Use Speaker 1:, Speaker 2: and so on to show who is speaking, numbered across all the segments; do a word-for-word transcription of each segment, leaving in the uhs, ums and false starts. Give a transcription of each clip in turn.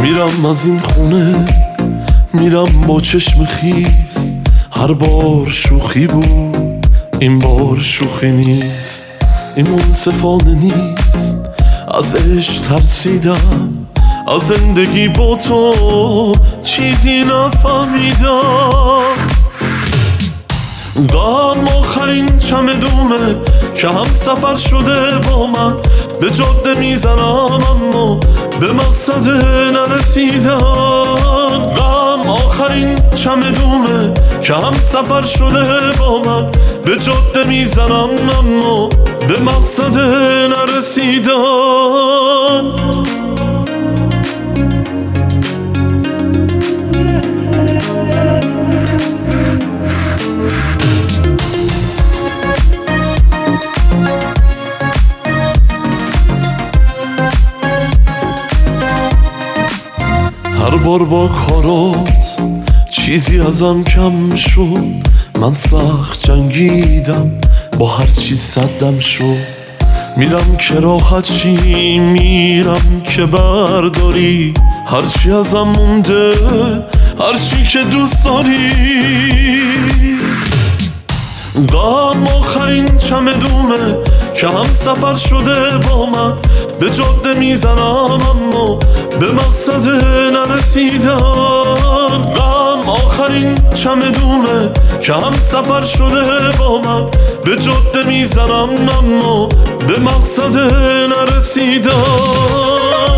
Speaker 1: میرم از این خونه، میرم با چشم خیز. هر بار شوخی بود، این بار شوخی نیست. این منصفانه نیست، از عشق ترسیدم، از زندگی با تو چیزی نفهمیدم. غم آخرین چمدونه که هم سفر شده با من، به جاده میزنم اما به مقصد نرسیدم. غم آخرین چمدونه که هم سفر شده با من، به جاده میزنم اما به مقصد نرسیدم. هر بار با کارات چیزی ازم کم شد. من سخت جنگیدم، با هر چیز صدم شد. میرم که راحت چی، میرم که برداری هرچی ازم مونده، هرچی که دوست داری. غم آخرین چمدونه که هم سفر شده با من، به جاده میزنم اما به مقصد نرسیدم. غم آخرین چمدونه که هم سفر شده با من، به جاده میزنم اما به مقصد نرسیدم.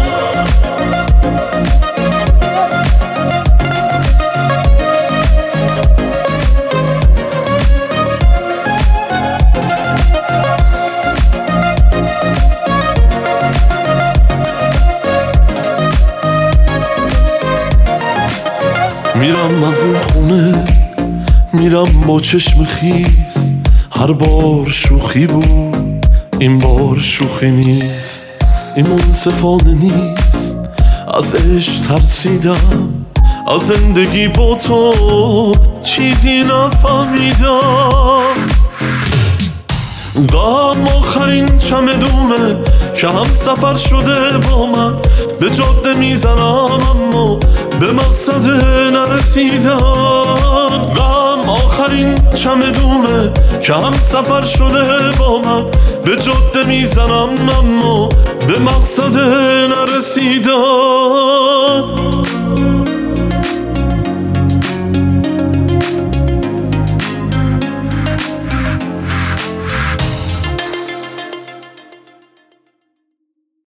Speaker 1: میرم از این خونه، میرم با چشم خیز. هر بار شوخی بود، این بار شوخی نیست. این منصفانه نیست، از عشق ترسیدم، از زندگی با تو چیزی نفهمیدم. غم آخرین چمدونه که هم سفر شده با من، به جاده میزنم اما به مقصد نرسیدم. غم آخرین چمدونه که هم سفر شده با من، به جاده میزنم اما به مقصد نرسیدم.